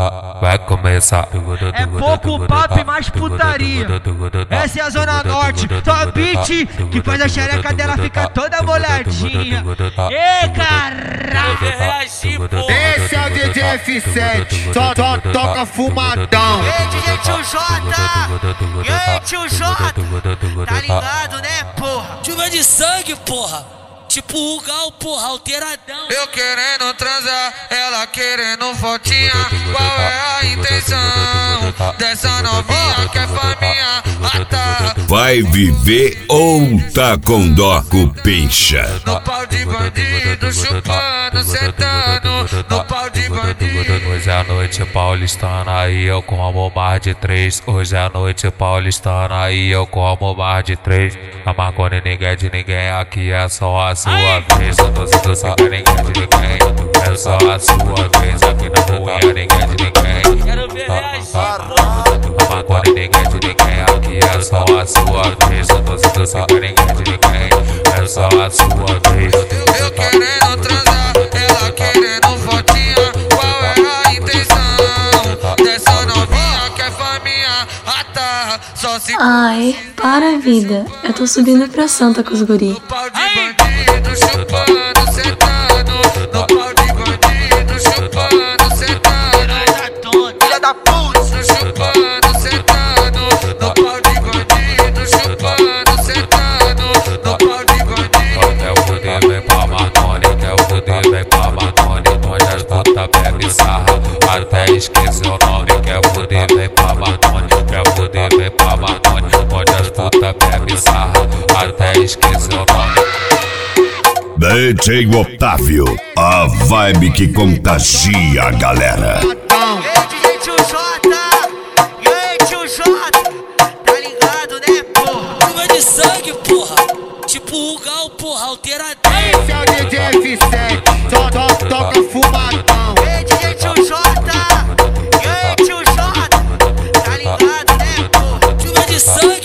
Vai começar. É pouco papo e mais putaria. Essa é a Zona Norte, só beat que faz a xereca dela ficar toda molhadinha. Ê, caralho! Esse é o DJ F7, só toca fumadão. Ei, DJ Tio J! E aí, Tio J! Tá ligado, né, porra? Chuva de sangue, porra! Tipo o Gal, porra, alteradão. Eu querendo transar, ela querendo fotinha. Qual é a intenção dessa novinha que é faminha? Vai viver ou tá com dó com pincha? No pau de bandido, chupando, sentando. No pau de bandido. Hoje é a noite paulistana e eu como mais de 3. Hoje é a noite paulistana e eu como mais de 3. A Marconi ninguém é de ninguém, aqui é só a sua vez. Eu tô sendo só que ninguém é de ninguém. É só a sua vez, aqui na rua ninguém é de ninguém. Quero ver reagir, A Marconi ninguém é de ninguém, aqui é só a sua vez. Eu tô sendo só que ninguém é de ninguém. É só a sua vez. Eu querendo transar, ela querendo fotinha. Qual é a intenção dessa novinha que é faminha? Só se Ai, para a vida. Eu tô subindo pra Santa com os guri. no pau de bandido, chupando, sentando. No pau de bandido, chupando, sentando. Filha da puta! Chupando, sentando. No pau de bandido, chupando, sentando. No pau de bandido. Quer o poder, vem pra Marconi. Quer o poder, vem pra Marconi. Onde as putas bebe sarra, até esqueci o nome. Quer o poder, vem pra Marconi. Quer o poder, vem pra Marconi. Onde as putas bebe sarra, até esqueci o nome. DJ Otávio, a vibe que contagia a galera. Ei, DJ Tio J! E aí, Tio J! Tá ligado, né, porra? chuva de sangue, porra! Tipo o Gal, porra, alteradão. Esse é o DJ F7, só toca fumadão. Ei, DJ Tio J! E aí, Tio J! Tá ligado, né, porra? Chuva de sangue,